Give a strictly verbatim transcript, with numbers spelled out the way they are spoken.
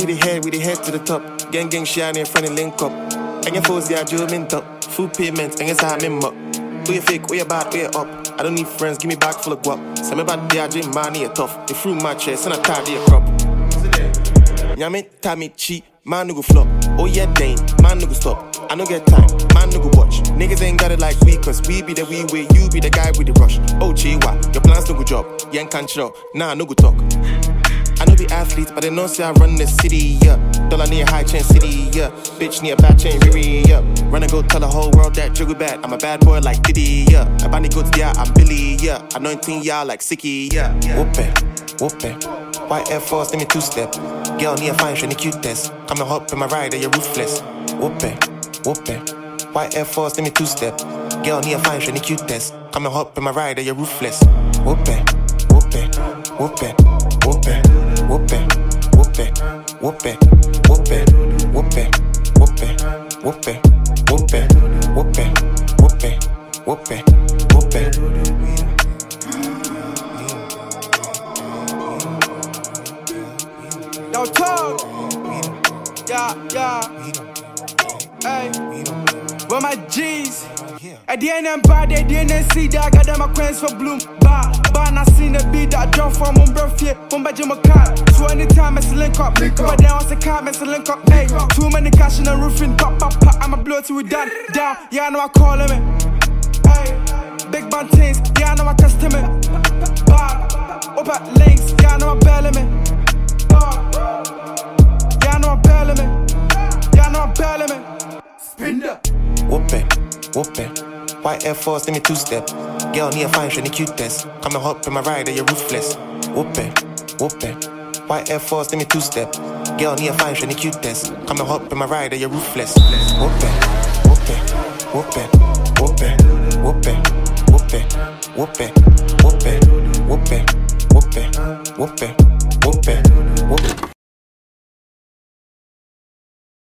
the head, we the head to the top. Gang gang shiny in front of link up. I get foes, yeah, Joe mint up. Food payments, I guess I am up. Who you fake, who you bad, who you up? I don't need friends, give me back full of guap. Send me back there, dream money, tough. They threw my chest, and I tied the crop. Nyame, Tammy, cheat, man, no go flop. Oh yeah, Dane, man, no go stop. I no get time, man, no go watch. Niggas ain't got it like we, cause we be the we way, you be the guy with the rush. Oh, Chiwa, your plans no go job. You ain't can't show, nah, no go talk. I know be athletes, but they know say I run the city, yeah. Dollar near high chain city, yeah. Bitch near bad chain, Riri, yeah. Run and go tell the whole world that juggle bad. I'm a bad boy like Diddy, yeah. I buy the goods, yeah, I'm Billy, yeah. Anointing y'all like Sicky, yeah. Whoop it, whoop it. White Air Force, let me two-step. Girl near fine, shiny cute test. Come and hop in my ride, you're ruthless. Whoop it, whoop it. White Air Force, let me two-step. Girl near fine, shiny cute test. Come and hop in my ride, you're ruthless. Whoop it, whoop it, whoop it, whoop it. Whoop it, whoop it, whoop it, whoop it, whoop it, whoop it, whoop it, whoop it, whoop it, whoop it, whoop it, whoop it. Yo, talk. Yeah, yeah. Hey, where my G's? At the end of the bar, they didn't see that I got them my queens for bloom. Bar, bar, I seen the beat that I jump from one breath here, one by Jim car. So anytime it's a link up, but then once the car, it's a link up. Hey, too many cash in the roofing, pop, pop, pop. I'ma blow it till we done, down. Yeah, I know I call him. Hey, big band things, yeah, I know I custom it. Bar, up at links, yeah, I know I bail him. Bar, yeah, I know I bail him. Yeah, I know I bail him. Spin that. Whoop it, whoop it. White Air Force, let me two-step. Girl near fine, shiny cute test. Come and hop in my ride, you're ruthless. Whoop it, whoop it. White Air Force, let me two-step. Girl near fine, shiny cute test. Come and hop in my ride, you're ruthless. Whoop it, whoop it, whoop it, whoop it, whoop it, whoop it, whoop it, whoop it, whoop it, whoop it, whoop it, whoop it, whoop it.